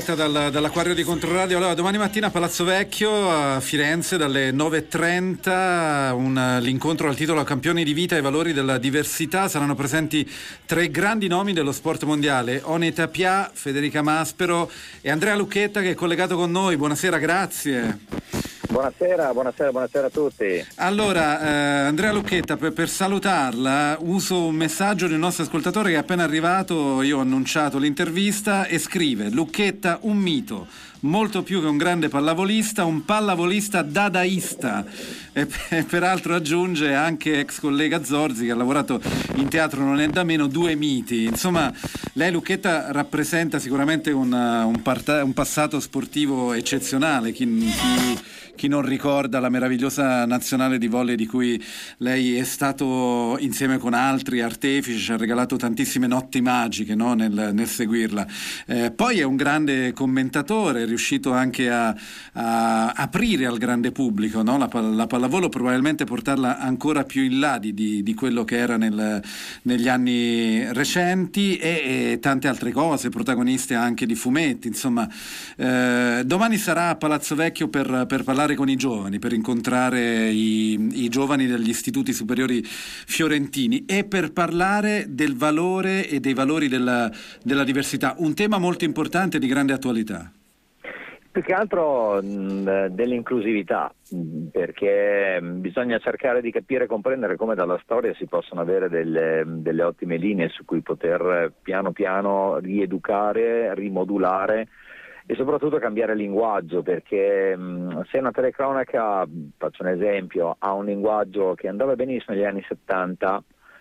diretta dall'acquario di Controradio. Allora, domani mattina a Palazzo Vecchio a Firenze dalle 9:30 l'incontro al titolo Campioni di vita e valori della diversità. Saranno presenti 3 grandi nomi dello sport mondiale: One Tapia, Federica Maspero e Andrea Lucchetta, che è collegato con noi. Buonasera, grazie. Buonasera a tutti. Allora, Andrea Lucchetta, per salutarla uso un messaggio di un nostro ascoltatore che è appena arrivato. Io ho annunciato l'intervista e scrive: Lucchetta, un mito, molto più che un grande pallavolista, un pallavolista dadaista. E peraltro aggiunge anche ex collega Zorzi, che ha lavorato in teatro non è da meno, 2 miti. Insomma, lei, Lucchetta, rappresenta sicuramente un passato sportivo eccezionale. Chi non ricorda la meravigliosa nazionale di volley di cui lei è stato, insieme con altri artefici, ci ha regalato tantissime notti magiche, no? nel seguirla. Poi è un grande commentatore, è riuscito anche a aprire al grande pubblico, no? la pallavolo, probabilmente portarla ancora più in là di quello che era negli anni recenti, e tante altre cose, protagoniste anche di fumetti. Insomma, domani sarà a Palazzo Vecchio per parlare con i giovani, per incontrare i giovani degli istituti superiori fiorentini e per parlare del valore e dei valori della diversità, un tema molto importante e di grande attualità. Più che altro dell'inclusività, perché bisogna cercare di capire e comprendere come dalla storia si possono avere delle ottime linee su cui poter piano piano rieducare, rimodulare e soprattutto cambiare linguaggio, perché se una telecronaca, faccio un esempio, ha un linguaggio che andava benissimo negli anni 70,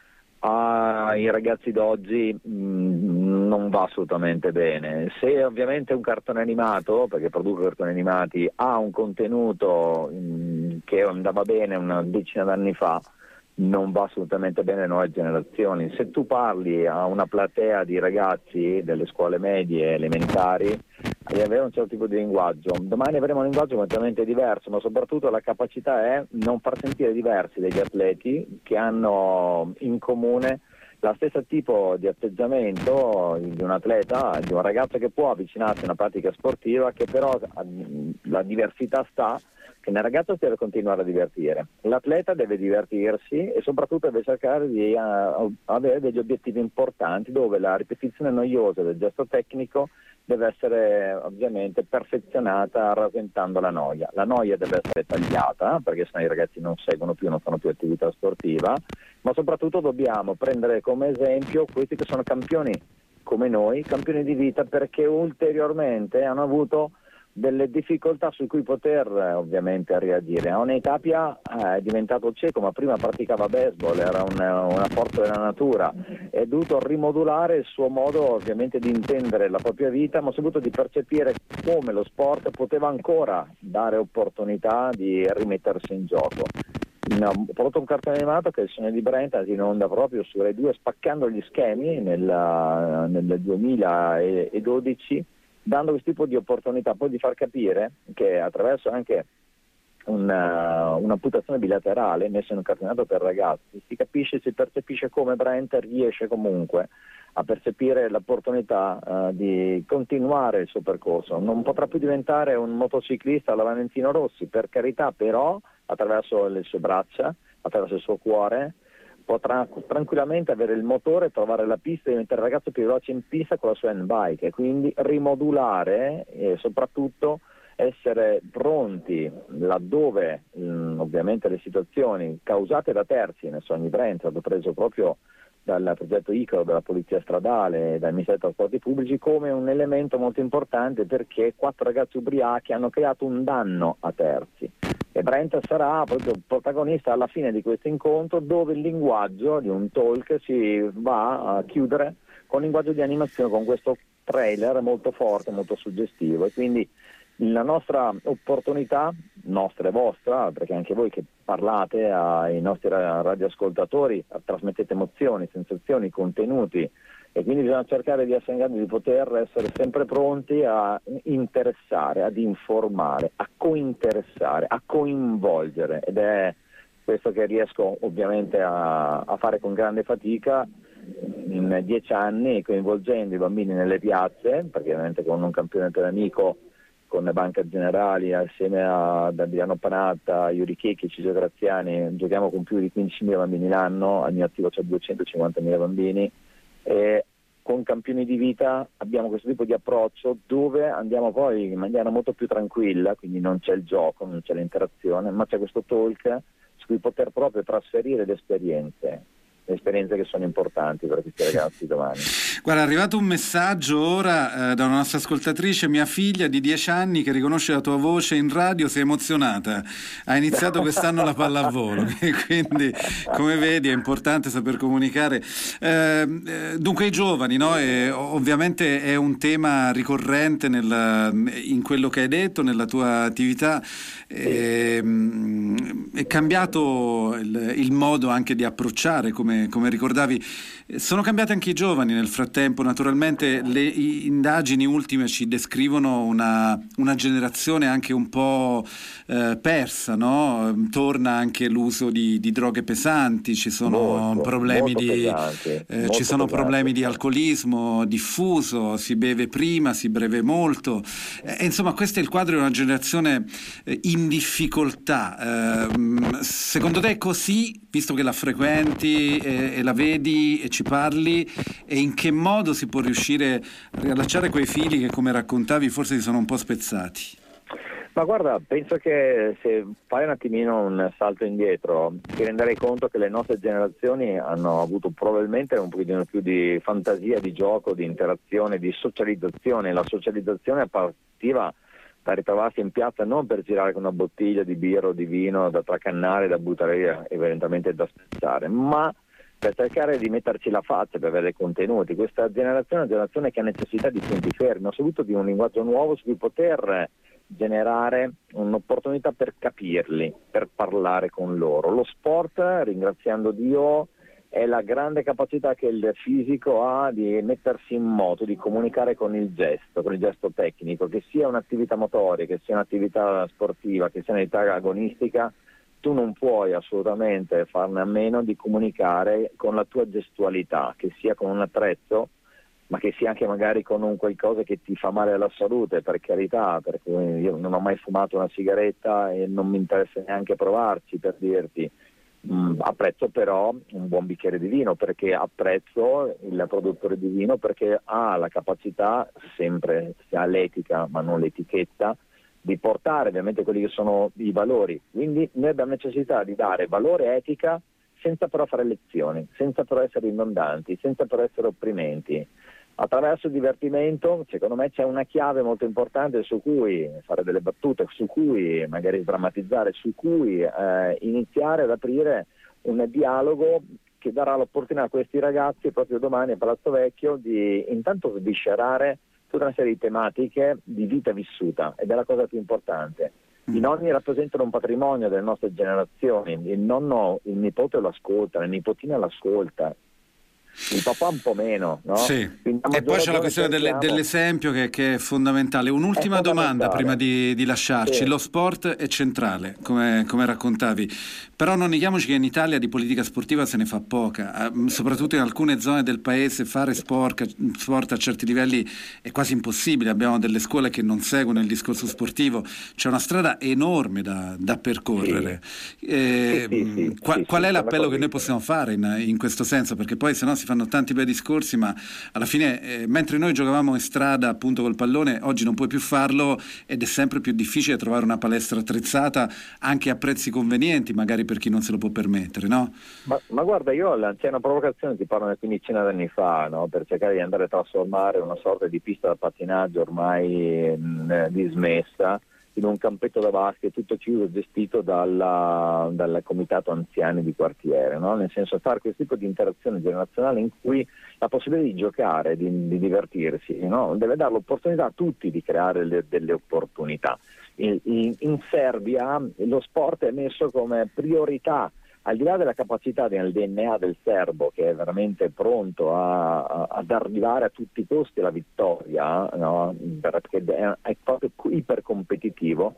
ai ragazzi d'oggi non va assolutamente bene. Se ovviamente un cartone animato, perché produco cartoni animati, ha un contenuto che andava bene una decina d'anni fa, non va assolutamente bene alle nuove generazioni. Se tu parli a una platea di ragazzi delle scuole medie elementari, devi avere un certo tipo di linguaggio. Domani avremo un linguaggio completamente diverso, ma soprattutto la capacità è non far sentire diversi degli atleti che hanno in comune lo stesso tipo di atteggiamento di un atleta, di un ragazzo che può avvicinarsi a una pratica sportiva, che però la diversità sta che nel ragazzo deve continuare a divertire, l'atleta deve divertirsi e soprattutto deve cercare di avere degli obiettivi importanti, dove la ripetizione noiosa del gesto tecnico deve essere ovviamente perfezionata rasentando la noia. La noia deve essere tagliata, perché sennò i ragazzi non seguono più, non fanno più attività sportiva, ma soprattutto dobbiamo prendere come esempio questi che sono campioni come noi, campioni di vita, perché ulteriormente hanno avuto delle difficoltà su cui poter ovviamente reagire. One Tapia è diventato cieco, ma prima praticava baseball, era una forza della natura, è dovuto rimodulare il suo modo ovviamente di intendere la propria vita, ma soprattutto di percepire come lo sport poteva ancora dare opportunità di rimettersi in gioco. Ho prodotto un cartone animato che è il Sogno di Brent, in onda proprio su Rai 2, spaccando gli schemi nel 2012, dando questo tipo di opportunità, poi di far capire che attraverso anche un'amputazione bilaterale messa in un cartonato per ragazzi si percepisce come Brent riesce comunque a percepire l'opportunità di continuare il suo percorso. Non potrà più diventare un motociclista alla Valentino Rossi, per carità, però attraverso le sue braccia, attraverso il suo cuore, potrà tranquillamente avere il motore, trovare la pista e diventare il ragazzo più veloce in pista con la sua handbike, e quindi rimodulare e soprattutto essere pronti laddove ovviamente le situazioni causate da terzi, nel Sogni Brent, è stato preso proprio dal progetto Icaro della Polizia Stradale e dal Ministero dei Trasporti Pubblici come un elemento molto importante, perché 4 ragazzi ubriachi hanno creato un danno a terzi. E Brent sarà proprio protagonista alla fine di questo incontro, dove il linguaggio di un talk si va a chiudere con il linguaggio di animazione, con questo trailer molto forte, molto suggestivo. E quindi la nostra opportunità, nostra e vostra, perché anche voi che parlate ai nostri radioascoltatori trasmettete emozioni, sensazioni, contenuti, e quindi bisogna cercare di essere in grado di poter essere sempre pronti a interessare, ad informare, a cointeressare, a coinvolgere, ed è questo che riesco ovviamente a fare con grande fatica, in 10 anni, coinvolgendo i bambini nelle piazze, perché ovviamente con un campionato amico, con le banche generali, assieme a Adriano Panatta, Yuri Checchi, Ciccio Graziani, giochiamo con più di 15.000 bambini l'anno, al mio attivo c'è 250.000 bambini, e con Campioni di Vita abbiamo questo tipo di approccio dove andiamo poi in maniera molto più tranquilla, quindi non c'è il gioco, non c'è l'interazione, ma c'è questo talk su cui poter proprio trasferire le esperienze che sono importanti per questi ragazzi domani. Guarda, è arrivato un messaggio ora da una nostra ascoltatrice: mia figlia di 10 anni che riconosce la tua voce in radio si è emozionata, ha iniziato quest'anno la pallavolo, quindi come vedi è importante saper comunicare. Dunque i giovani, no? Ovviamente è un tema ricorrente in quello che hai detto, nella tua attività. È cambiato il modo anche di approcciare, come ricordavi. Sono cambiati anche i giovani nel frattempo, naturalmente le indagini ultime ci descrivono una generazione anche un po' persa, no? Torna anche l'uso di droghe pesanti, ci sono problemi di alcolismo diffuso, si beve prima, si beve molto, insomma questo è il quadro di una generazione in difficoltà. Secondo te è così, visto che la frequenti e la vedi e ci parli, e in che modo si può riuscire a riallacciare quei fili che, come raccontavi, forse si sono un po' spezzati? Ma guarda, penso che se fai un attimino un salto indietro ti renderai conto che le nostre generazioni hanno avuto probabilmente un pochettino più di fantasia, di gioco, di interazione, di socializzazione. La socializzazione partiva da ritrovarsi in piazza non per girare con una bottiglia di birra o di vino da tracannare, da buttare via, eventualmente da spezzare, ma per cercare di metterci la faccia, per avere dei contenuti. Questa generazione è una generazione che ha necessità di punti fermi, soprattutto di un linguaggio nuovo su cui poter generare un'opportunità per capirli, per parlare con loro. Lo sport, ringraziando Dio, è la grande capacità che il fisico ha di mettersi in moto, di comunicare con il gesto tecnico, che sia un'attività motoria, che sia un'attività sportiva, che sia un'attività agonistica. Tu non puoi assolutamente farne a meno di comunicare con la tua gestualità, che sia con un attrezzo, ma che sia anche magari con un qualcosa che ti fa male alla salute, per carità, perché io non ho mai fumato una sigaretta e non mi interessa neanche provarci, per dirti. Apprezzo però un buon bicchiere di vino, perché apprezzo il produttore di vino, perché ha la capacità, sempre si ha l'etica ma non l'etichetta, di portare ovviamente quelli che sono i valori. Quindi noi abbiamo necessità di dare valore e etica senza però fare lezioni, senza però essere ridondanti, senza però essere opprimenti. Attraverso il divertimento, secondo me, c'è una chiave molto importante su cui fare delle battute, su cui magari sdrammatizzare, su cui iniziare ad aprire un dialogo che darà l'opportunità a questi ragazzi proprio domani a Palazzo Vecchio di intanto sviscerare tutta una serie di tematiche di vita vissuta, ed è la cosa più importante. I nonni rappresentano un patrimonio delle nostre generazioni, il nipote lo ascolta, la nipotina l'ascolta, il papà un po' meno, no? Sì. E poi c'è la questione dell'esempio che è fondamentale. Un'ultima domanda prima di lasciarci. Sì. Lo sport è centrale, come raccontavi, però non neghiamoci che in Italia di politica sportiva se ne fa poca, soprattutto in alcune zone del paese fare sport a certi livelli è quasi impossibile. Abbiamo delle scuole che non seguono il discorso sportivo, c'è una strada enorme da percorrere. Sì. Qual è l'appello che noi possiamo fare in questo senso? Perché poi se no si fanno tanti bei discorsi, ma alla fine mentre noi giocavamo in strada appunto col pallone, oggi non puoi più farlo ed è sempre più difficile trovare una palestra attrezzata anche a prezzi convenienti, magari per chi non se lo può permettere, no? Ma guarda, io lanciai una provocazione, ti parlo una quindicina d'anni fa, no? Per cercare di andare a trasformare una sorta di pista da pattinaggio ormai dismessa in un campetto da basket tutto chiuso, gestito dal comitato anziani di quartiere, no? Nel senso, fare questo tipo di interazione generazionale in cui la possibilità di giocare, di divertirsi, no? Deve dare l'opportunità a tutti di creare delle opportunità. In Serbia lo sport è messo come priorità, al di là della capacità del DNA del serbo, che è veramente pronto ad arrivare a tutti i costi alla vittoria, no? Perché è proprio ipercompetitivo,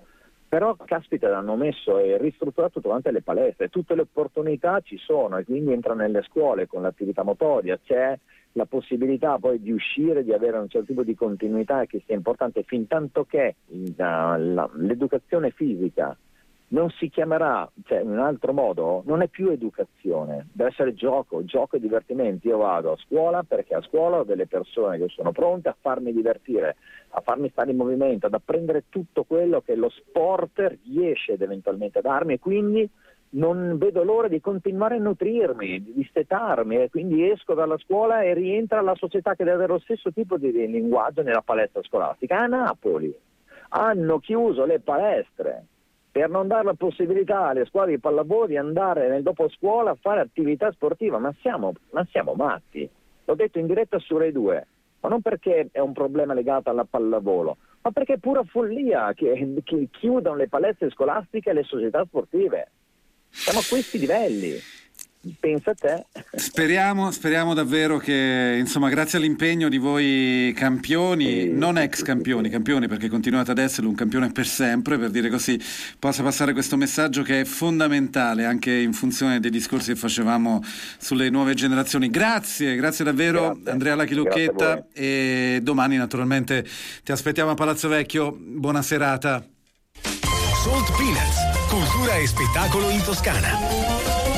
Però caspita, hanno messo e ristrutturato durante le palestre, tutte le opportunità ci sono e quindi entra nelle scuole con l'attività motoria, c'è la possibilità poi di uscire, di avere un certo tipo di continuità che sia importante, fin tanto che l'educazione fisica non si chiamerà, cioè in un altro modo, non è più educazione, deve essere gioco e divertimento. Io vado a scuola perché a scuola ho delle persone che sono pronte a farmi divertire, a farmi stare in movimento, ad apprendere tutto quello che lo sport riesce ed eventualmente a darmi, e quindi non vedo l'ora di continuare a nutrirmi, di stetarmi, e quindi esco dalla scuola e rientra la società che deve avere lo stesso tipo di linguaggio nella palestra scolastica. A Napoli hanno chiuso le palestre per non dare la possibilità alle squadre di pallavolo di andare nel dopo scuola a fare attività sportiva. Ma siamo matti. L'ho detto in diretta su Rai 2, ma non perché è un problema legato alla pallavolo, ma perché è pura follia che chiudano le palestre scolastiche e le società sportive. Siamo a questi livelli. Pensa a te. Speriamo davvero che, insomma, grazie all'impegno di voi campioni, non ex campioni, campioni, perché continuate ad essere un campione per sempre, per dire così, possa passare questo messaggio che è fondamentale anche in funzione dei discorsi che facevamo sulle nuove generazioni. Grazie davvero, grazie. Andrea Lucky Lucchetta, e domani naturalmente ti aspettiamo a Palazzo Vecchio. Buona serata. Salt Peanuts, cultura e spettacolo in Toscana.